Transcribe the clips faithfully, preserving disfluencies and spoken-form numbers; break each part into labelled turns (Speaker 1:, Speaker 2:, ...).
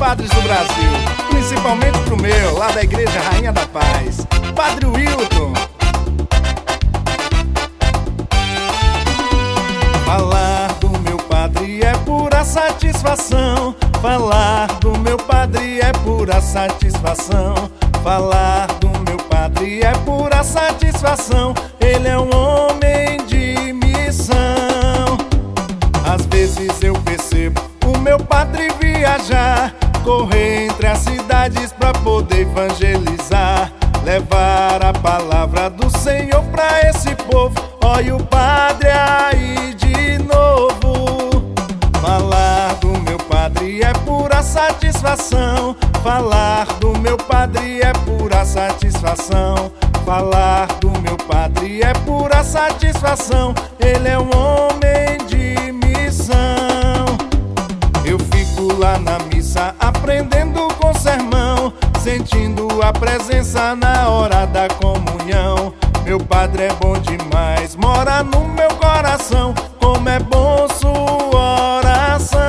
Speaker 1: padres do Brasil, principalmente pro meu, lá da Igreja Rainha da Paz, Padre Wilton. Falar do meu padre é pura satisfação. Falar do meu padre é pura satisfação. Falar do meu padre é pura satisfação. Ele é um homem de missão. Às vezes eu percebo o meu padre viajar, correr entre as cidades pra poder evangelizar, levar a palavra do Senhor pra esse povo. Olha o padre aí de novo. Falar do meu padre é pura satisfação. Falar do meu padre é pura satisfação. Falar do meu padre é pura satisfação. Ele é um homem de missão. Eu fico lá na missa aprendendo com sermão, sentindo a presença na hora da comunhão. Meu padre é bom demais, mora no meu coração. Como é bom sua oração.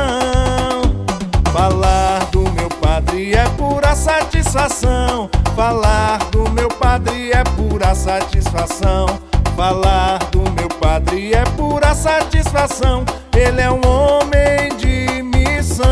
Speaker 1: Falar do meu padre é pura satisfação. Falar do meu padre é pura satisfação. Falar do meu padre é pura satisfação. Ele é um homem de missão.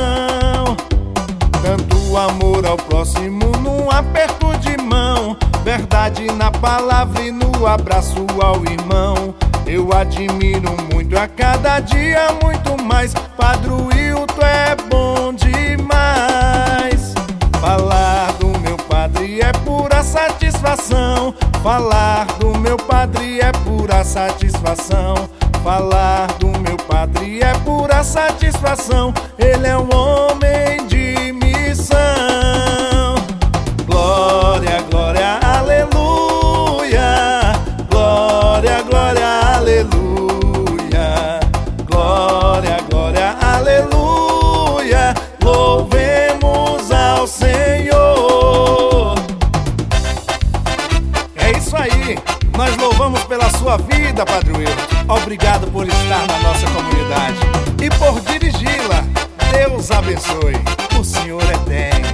Speaker 1: Tanto amor ao próximo num aperto de mão, verdade na palavra e no abraço ao irmão. Eu admiro muito, a cada dia muito mais. Padre Wilton é bom demais. Falar do meu padre é pura satisfação. Falar do meu padre é pura satisfação. Falar do meu padre é pura satisfação. Ele é um homem de missão. Glória, glória, aleluia. Glória, glória, aleluia. Glória, glória, aleluia. Louvemos ao Senhor. É isso aí, nós louvamos pela sua vida, Padre Wilton. Obrigado por estar na nossa comunidade e por dirigi-la. Deus abençoe. O Senhor é bem.